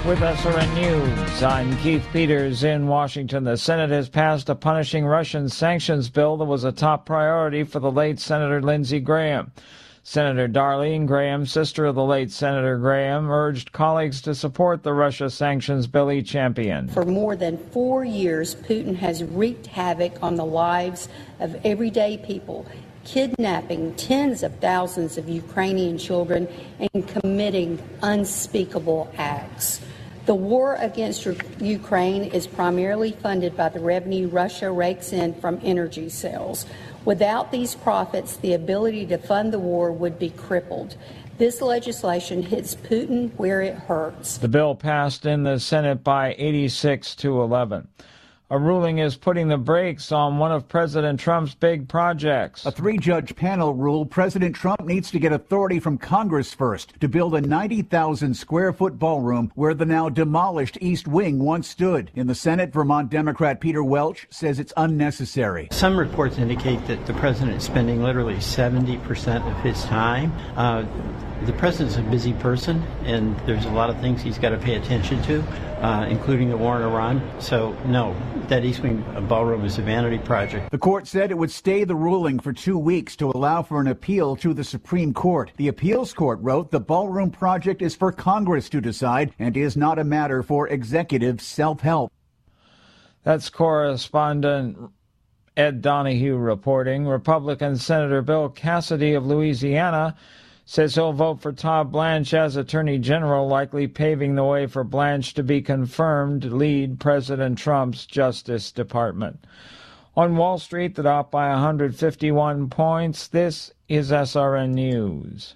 with SRN News. I'm Keith Peters in Washington. The Senate has passed a punishing Russian sanctions bill that was a top priority for the late Senator Lindsey Graham. Senator Darlene Graham, sister of the late Senator Graham, urged colleagues to support the Russia sanctions bill he championed. For more than 4 years, Putin has wreaked havoc on the lives of everyday people, kidnapping tens of thousands of Ukrainian children and committing unspeakable acts. The war against Ukraine is primarily funded by the revenue Russia rakes in from energy sales. Without these profits, the ability to fund the war would be crippled. This legislation hits Putin where it hurts. The bill passed in the Senate by 86-11. A ruling is putting the brakes on one of President Trump's big projects. A 3-judge panel ruled President Trump needs to get authority from Congress first to build a 90,000-square-foot ballroom where the now demolished East Wing once stood. In the Senate, Vermont Democrat Peter Welch says it's unnecessary. Some reports indicate that the president is spending literally 70% of his time. The president's a busy person, and there's a lot of things he's got to pay attention to, including the war in Iran. So, no, that East Wing ballroom is a vanity project. The court said it would stay the ruling for 2 weeks to allow for an appeal to the Supreme Court. The appeals court wrote the ballroom project is for Congress to decide and is not a matter for executive self-help. That's correspondent Ed Donahue reporting. Republican Senator Bill Cassidy of Louisiana says he'll vote for Todd Blanche as Attorney General, likely paving the way for Blanche to be confirmed to lead President Trump's Justice Department. On Wall Street, the Dow by 151 points. This is SRN News.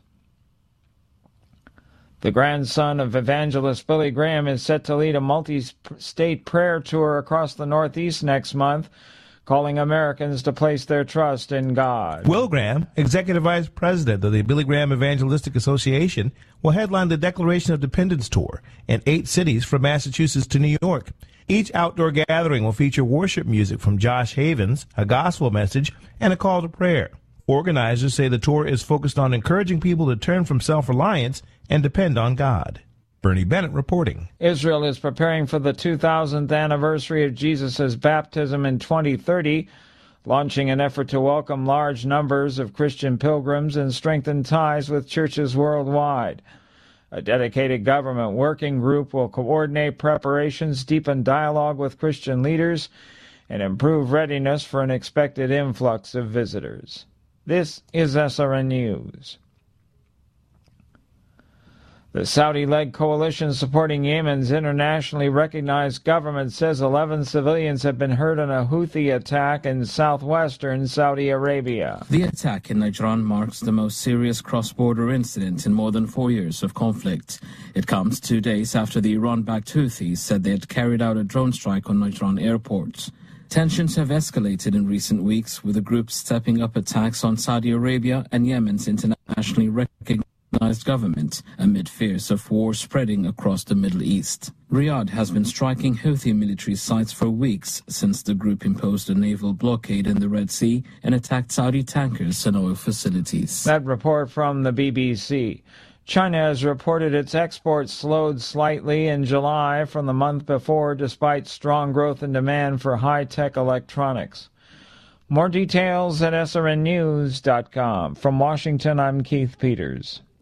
The grandson of evangelist Billy Graham is set to lead a multi-state prayer tour across the Northeast next month, calling Americans to place their trust in God. Will Graham, Executive Vice President of the Billy Graham Evangelistic Association, will headline the Declaration of Dependence Tour in 8 cities from Massachusetts to New York. Each outdoor gathering will feature worship music from Josh Havens, a gospel message, and a call to prayer. Organizers say the tour is focused on encouraging people to turn from self-reliance and depend on God. Bernie Bennett reporting. Israel is preparing for the 2000th anniversary of Jesus' baptism in 2030, launching an effort to welcome large numbers of Christian pilgrims and strengthen ties with churches worldwide. A dedicated government working group will coordinate preparations, deepen dialogue with Christian leaders, and improve readiness for an expected influx of visitors. This is SRN News. The Saudi-led coalition supporting Yemen's internationally recognized government says 11 civilians have been hurt in a Houthi attack in southwestern Saudi Arabia. The attack in Najran marks the most serious cross-border incident in more than 4 years of conflict. It comes 2 days after the Iran-backed Houthis said they had carried out a drone strike on Najran airport. Tensions have escalated in recent weeks, with the group stepping up attacks on Saudi Arabia and Yemen's internationally recognized government amid fears of war spreading across the Middle East. Riyadh has been striking Houthi military sites for weeks since the group imposed a naval blockade in the Red Sea and attacked Saudi tankers and oil facilities. That report from the BBC. China has reported its exports slowed slightly in July from the month before, despite strong growth in demand for high-tech electronics. More details at srnnews.com. From Washington, I'm Keith Peters.